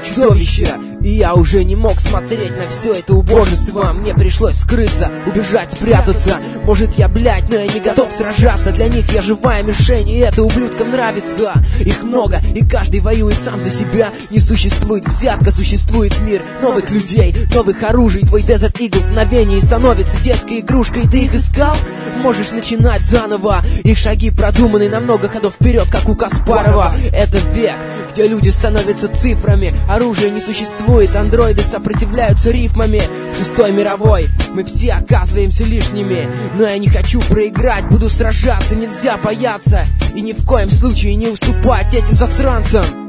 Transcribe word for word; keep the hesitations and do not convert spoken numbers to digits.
чудовища. И я уже не мог смотреть на все это убожество. Мне пришлось скрыться, убежать, спрятаться. Может я, блядь, но я не готов сражаться. Для них я живая мишень, и это ублюдкам нравится. Их много, и каждый воюет сам за себя. Не существует взятка, существует мир новых людей, новых оружий. Твой Desert Eagle в мгновение становится детской игрушкой. Ты их искал? Можешь начинать заново. Их шаги продуманы на много ходов вперед, как у Каспарова. Это век, где люди становятся цифрами. Оружия не существует, андроиды сопротивляются рифмами. В шестой мировой мы все оказываемся лишними. Но я не хочу проиграть, буду сражаться, нельзя бояться. И ни в коем случае не уступать этим засранцам.